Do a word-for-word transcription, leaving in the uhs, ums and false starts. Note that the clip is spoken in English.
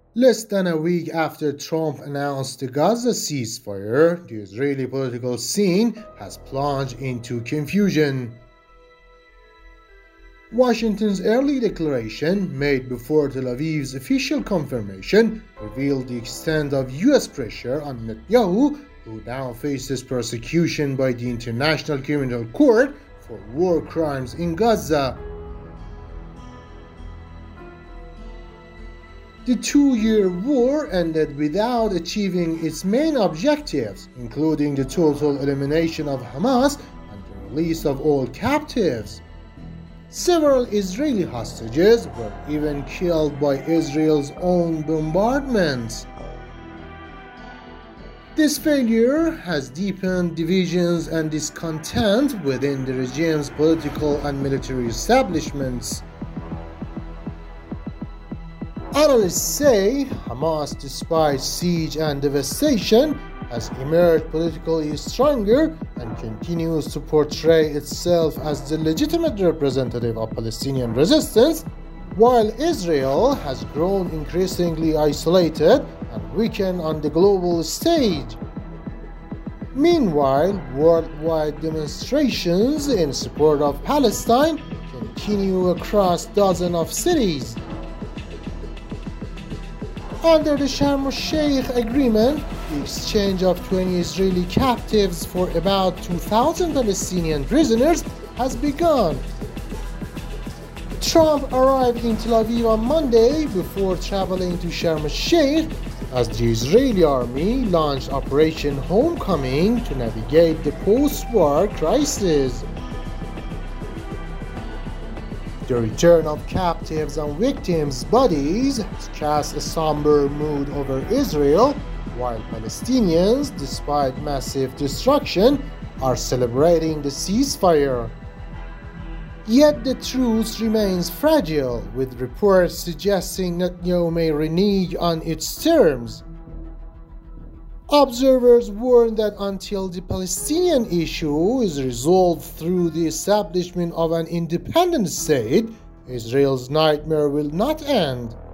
Less than a week after Trump announced the Gaza ceasefire, the Israeli political scene has plunged into confusion. Washington's early declaration, made before Tel Aviv's official confirmation, revealed the extent of U S pressure on Netanyahu, who now faces persecution by the International Criminal Court for war crimes in Gaza. The two-year war ended without achieving its main objectives, including the total elimination of Hamas and the release of all captives. Several Israeli hostages were even killed by Israel's own bombardments. This failure has deepened divisions and discontent within the regime's political and military establishments. Analysts say Hamas, despite siege and devastation, has emerged politically stronger and continues to portray itself as the legitimate representative of Palestinian resistance, while Israel has grown increasingly isolated and weakened on the global stage. Meanwhile, worldwide demonstrations in support of Palestine continue across dozens of cities. Under the Sharm el-Sheikh agreement, the exchange of twenty Israeli captives for about two thousand Palestinian prisoners has begun. Trump arrived in Tel Aviv on Monday before traveling to Sharm el-Sheikh as the Israeli army launched Operation Homecoming to navigate the post-war crisis. The return of captives and victims' bodies has cast a somber mood over Israel, while Palestinians, despite massive destruction, are celebrating the ceasefire. Yet the truce remains fragile, with reports suggesting Netanyahu may renege on its terms. Observers warn that until the Palestinian issue is resolved through the establishment of an independent state, Israel's nightmare will not end.